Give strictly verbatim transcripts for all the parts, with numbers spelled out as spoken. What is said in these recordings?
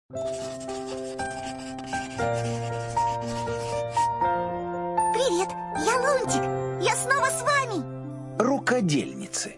Привет, я Лунтик. Я снова с вами. Рукодельницы.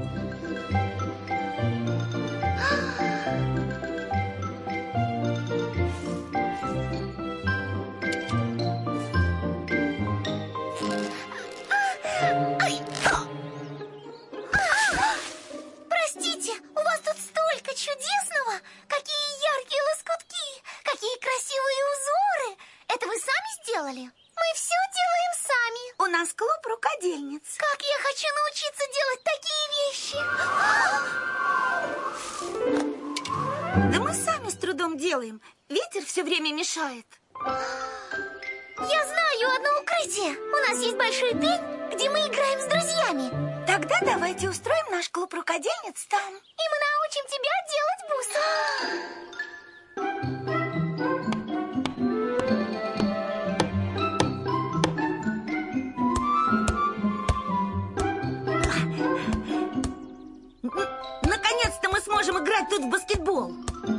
Простите, у вас тут столько чудесного. Какие яркие лоскутки, какие красивые узоры. Это вы сами сделали? Мы все делаем сами. У нас клуб рукодельниц. Как я хочу научиться делать такие вещи. Да мы сами с трудом делаем. Ветер все время мешает. Я знаю одно укрытие. У нас есть большой пень, где мы играем с друзьями. Тогда давайте устроим наш клуб рукодельниц там. И мы научим тебя делать бусы. Наконец-то мы сможем играть тут в баскетбол.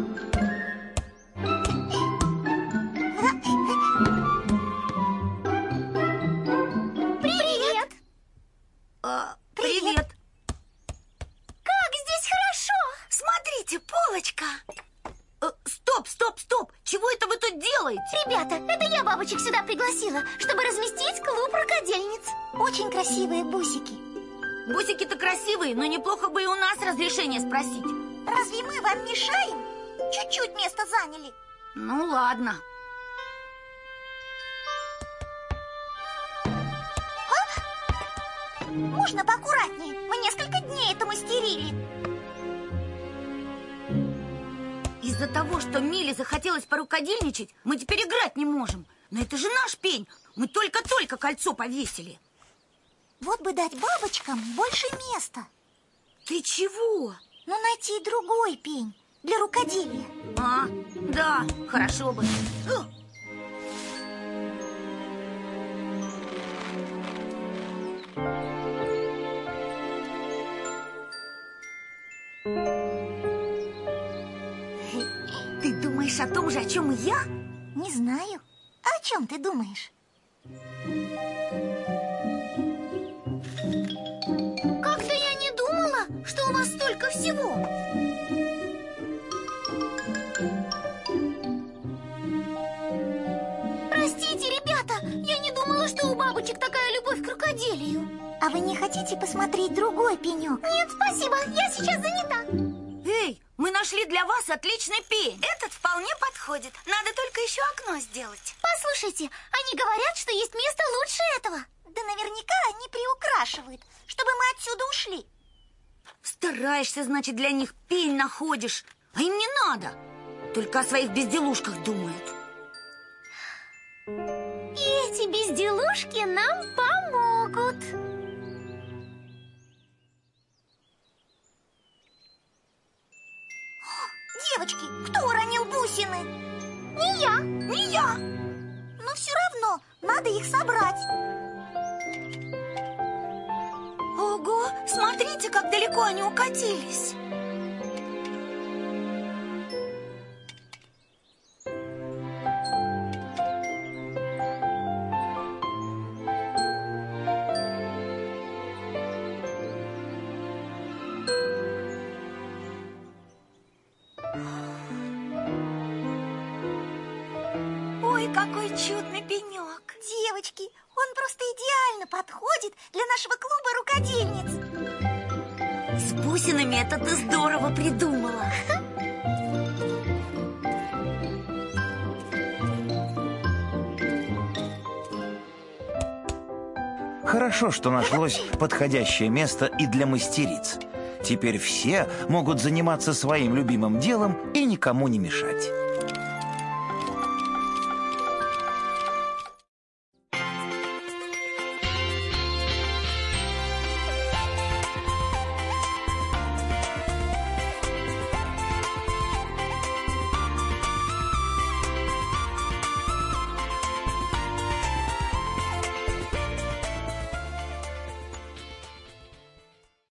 Привет! А, привет. Как здесь хорошо! Смотрите, полочка. Э, Стоп, стоп, стоп. Чего это вы тут делаете? Ребята, это я бабочек сюда пригласила, чтобы разместить клуб рукодельниц. Очень красивые бусики. Бусики-то красивые, но неплохо бы и у нас разрешение спросить. Разве мы вам мешаем? Чуть-чуть место заняли. Ну, ладно. Можно поаккуратнее? Мы несколько дней это мастерили. Из-за того, что Миле захотелось порукодельничать, мы теперь играть не можем. Но это же наш пень. Мы только-только кольцо повесили. Вот бы дать бабочкам больше места. Ты чего? Но найти другой пень для рукоделия. А, да, хорошо бы. Ты думаешь о том же, о чем и я? Не знаю. А о чем ты думаешь? Как-то я не думала, что у вас столько всего. Простите, ребята, я не думала, что у бабочек такая любовь к рукоделию. А вы не хотите посмотреть другой пенек? Нет, спасибо, я сейчас занята. Эй, мы нашли для вас отличный пень. Этот вполне подходит. Надо только еще окно сделать. Послушайте, они говорят, что есть место лучше этого. Да наверняка они приукрашивают, чтобы мы отсюда ушли. Стараешься, значит, для них пень находишь. А им не надо. Только о своих безделушках думают. И эти безделушки нам помогут. Девочки, кто уронил бусины? Не я. Не я. Но все равно надо их собрать. Ого, смотрите, как далеко они укатились. Ой, какой чудный пенек. Девочки, он просто идеально подходит для нашего клуба рукодельниц. С бусинами это ты здорово придумала. Хорошо, что нашлось подходящее место и для мастериц. Теперь все могут заниматься своим любимым делом и никому не мешать.